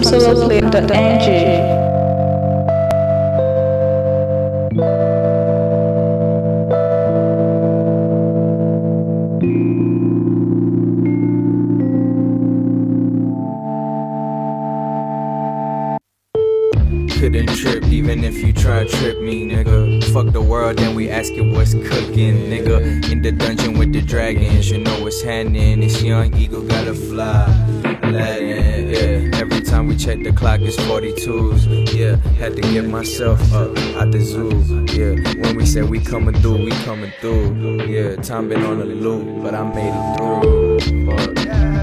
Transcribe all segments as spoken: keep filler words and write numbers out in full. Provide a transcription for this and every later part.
from soloplay dot n g. Couldn't trip even if you try trip me, nigga. Fuck the world, then we asking what's cooking, nigga. In the dungeon with the dragons, you know what's happening. This young eagle gotta fly, Aladdin, yeah. Every time we check the clock, it's forty-twos, yeah. Had to get myself up out the zoo, yeah. When we said we coming through, we coming through, yeah. Time been on a loop, but I made it through. Fuck.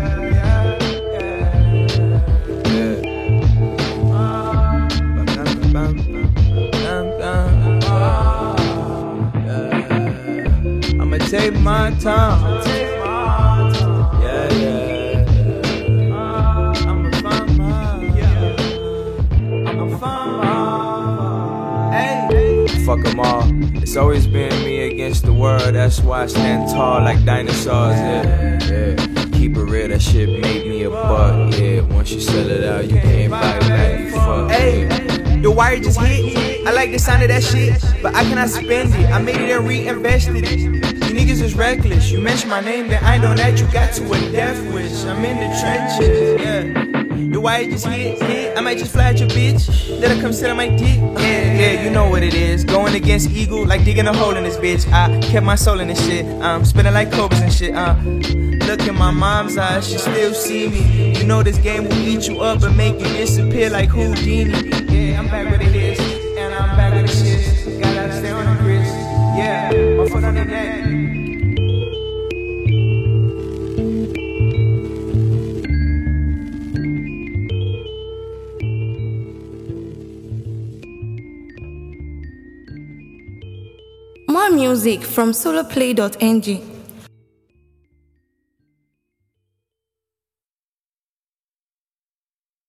Take my time. Yeah, yeah. I'ma find my. I'ma find my. Hey, fuck 'em all. It's always been me against the world. That's why I stand tall like dinosaurs. Yeah, yeah. Keep it real. That shit made me a buck. Yeah. Once you sell it out, you can't buy it back. Fuck. Hey, the wire just hit. I like the sound of that shit, but I cannot spend it. I made it and reinvested it. You niggas is reckless. You mention my name, then I know that you got to a death wish. I'm in the trenches, yeah. The wire just hit, hit. I might just fly at your bitch. Let her come sit on my dick. Yeah, yeah, you know what it is. Going against Eagle, like digging a hole in this bitch. I kept my soul in this shit. I'm spinning like cobras and shit. Uh, look in my mom's eyes, she still see me. You know this game will eat you up and make you disappear like Houdini. Yeah, I'm back with it is, and I'm back with the shit. Gotta stay on the wrist. Yeah, my foot on the neck. More music from soloplay dot n g.